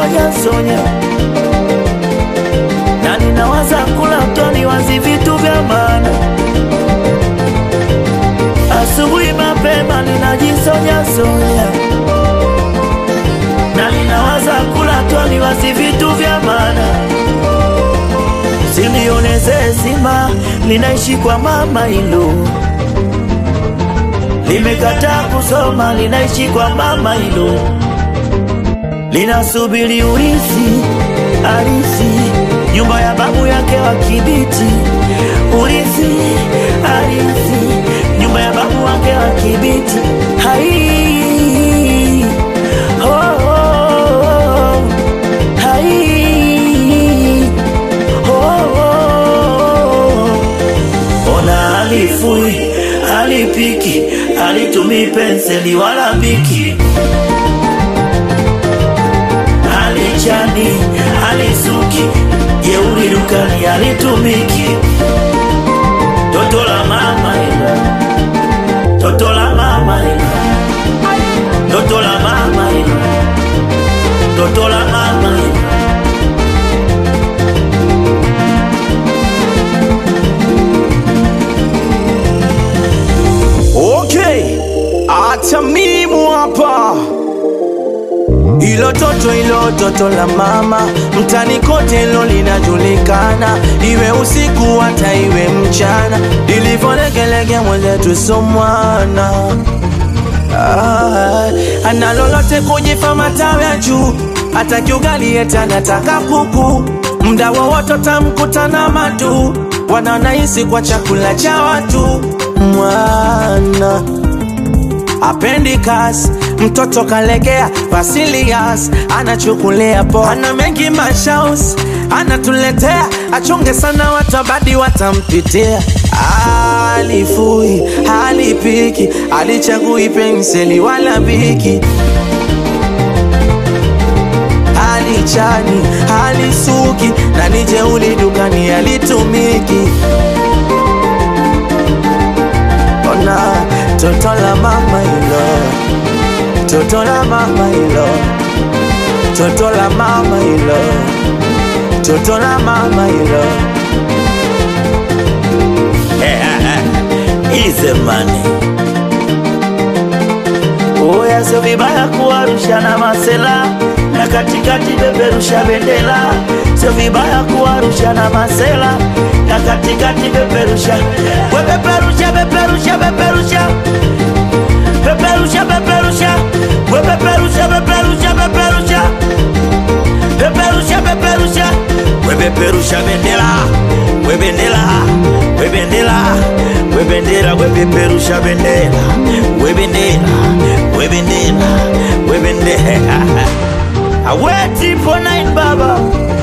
sonya sonya, na ninawaza kula mtoni wazi vitu vya maana. Asubuhi mapema ninajisonya sonya, na ninawaza kula mtoni wazi vitu vya maana. Silioneze zima linaishi kwa mama hilo, limekataa kusoma linaishi kwa mama hilo, linasubiri urithi arisi nyumba ya babu yake wa Kibiti. Urithi arisi nyumba ya babu wake wa Kibiti. Hai oh, oh, oh. Hai oh, oh. Ona alifui alipiki alitumi penseli wala biki, alichani alisuki jeuri dukani alitumiki. Toto la mama ila, toto la mama ila, toto la mama ila, toto la mama ila. Okay, acha mimi hapa. Ilo toto la mama, mtani kote ilo linajulikana, iwe usiku hata iwe mchana, ilivyolegelege mwenzetu somwana. Analolote kujifa matawe ya juu, hata kiugali eta nataka kuku, mda wowote tamkutana matu, wanaonahisi kwa chakula cha watu. Mwana apendi kasi, mtoto kalegea Vasilias, anachukulea po, ana mengi mashaus, anatuletea, achunge sana watu abadi watampitia. Alifui, alipiki, alichagui penseli wala biki, alichani, alisuki, na nije uli dukani alitumiki. Ona toto la mama ilo, toto la mama ilo, toto la mama ilo, toto la mama ilo. Easy money. Oya sio vibaya kuwarusha na masela, na katikati beberusha bendera. Sio vibaya kuwarusha na masela, na katikati beberusha. We beberusha, beberusha, beberusha, beberusha, beberusha. We beberusha, beberusha, beberusha, beberusha, beberusha. We beberusha bendera, we bendera, we bendera, we bendera, we beberusha bendera, we bendera, we bendera, we bendera. Awe 999 baba,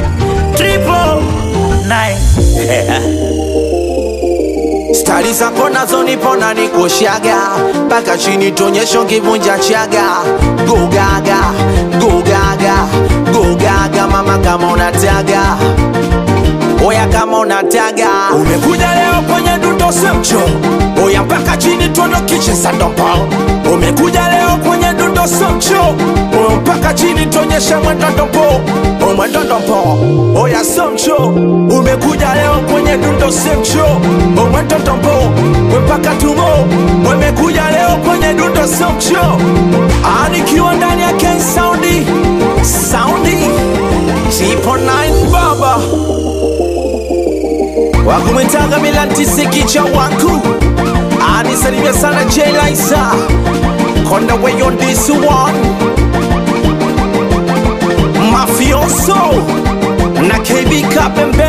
999. Stari zako nazo nipona nikoshaga, paka chini tonyesho kivunja chaga. Go gaga, go gaga, go gaga mama kama unataga. Oya kama unataga. Umekuja leo kwenye dundo semcho, oya mpaka chini tono kiche sandompa. Umekuja leo kwenye dundo semcho, oya mpaka chini tonyesha mwendodompo, mwendodompo. Oya semcho, umekuja leo kwenye dundo semcho, mwendodompo, mpaka tumo. Umekuja leo kwenye dundo semcho, anikiwa ndani ya Ken Soundi, Soundi 999 baba. Wakumetaga milanti sikicha wangu, anisalimia sana J Liza, Konda way on this one. Mafioso na KB Kapembe.